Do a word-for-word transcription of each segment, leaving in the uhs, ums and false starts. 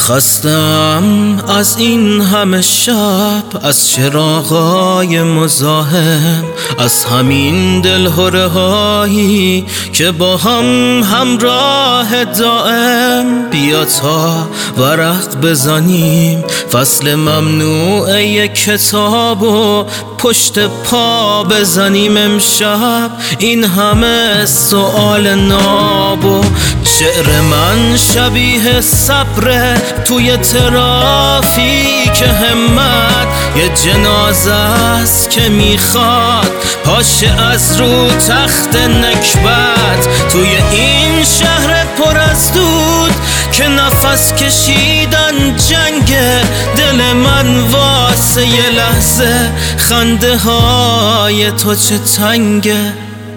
خستم از این همه شب، از چراغای مزاحم، از همین دلهره هایی که با هم همراه دائم. بیا تا ورق بزنیم فصل ممنوع یک کتاب و پشت پا بزنیم امشب این همه سؤال ناب. و شعر من شبیه صبره توی ترافیک همت، یه جنازه است که میخواد پاشه از رو تخت نکبت. توی این شهر پر از دود که نفس کشیدن جنگه، دل من واسه یه لحظه خنده های تو چه تنگه.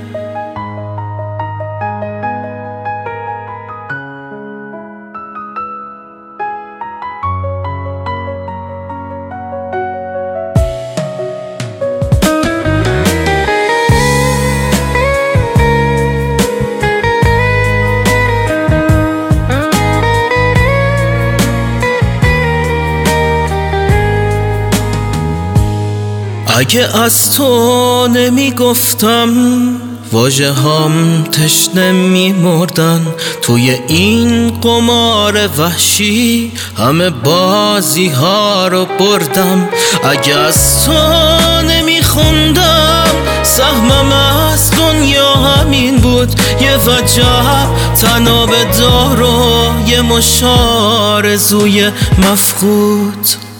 اگه از تو نمی گفتم واژه هم تشنه می مردن. توی این قمار وحشی همه بازی ها رو بردم. اگه از تو نمی خوندم سهمم از دنیا همین بود، یه وجب تناب دار و یه مشارزوی مفقود.